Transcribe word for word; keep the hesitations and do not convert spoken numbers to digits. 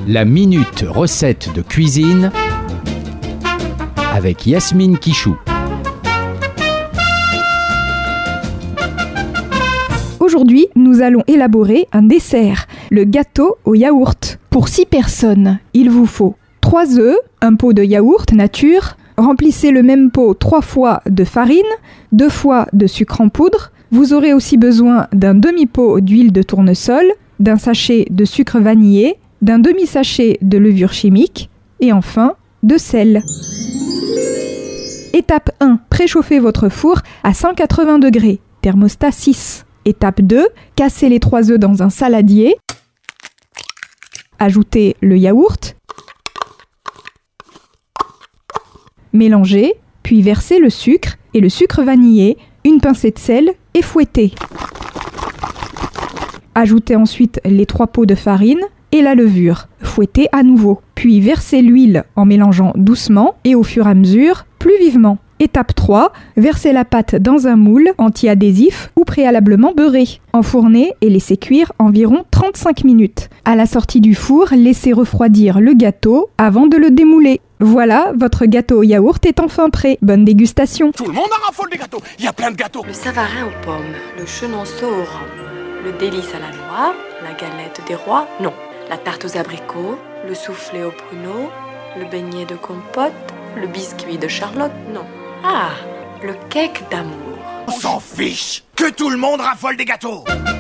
La minute recette de cuisine avec Yasmine Quichou. Aujourd'hui, nous allons élaborer un dessert, le gâteau au yaourt. Pour six personnes, il vous faut trois œufs, un pot de yaourt nature. Remplissez le même pot trois fois de farine, deux fois de sucre en poudre. Vous aurez aussi besoin d'un demi-pot d'huile de tournesol, d'un sachet de sucre vanillé, d'un demi-sachet de levure chimique et enfin de sel. Étape un. Préchauffez votre four à cent quatre-vingts degrés, thermostat six. Étape deux. Cassez les trois œufs dans un saladier. Ajoutez le yaourt. Mélangez, puis versez le sucre et le sucre vanillé, une pincée de sel et fouettez. Ajoutez ensuite les trois pots de farine et la levure. Fouettez à nouveau. Puis versez l'huile en mélangeant doucement et au fur et à mesure, plus vivement. Étape trois. Versez la pâte dans un moule anti-adhésif ou préalablement beurré. Enfournez et laissez cuire environ trente-cinq minutes. À la sortie du four, laissez refroidir le gâteau avant de le démouler. Voilà, votre gâteau au yaourt est enfin prêt. Bonne dégustation. Tout le monde en raffole des gâteaux. Il y a plein de gâteaux. Le savarin aux pommes, le chenonceau aux rhum, le délice à la noix, la galette des rois, non. La tarte aux abricots, le soufflé aux pruneaux, le beignet de compote, le biscuit de Charlotte, non. Ah, le cake d'amour. On s'en fiche. Que tout le monde raffole des gâteaux.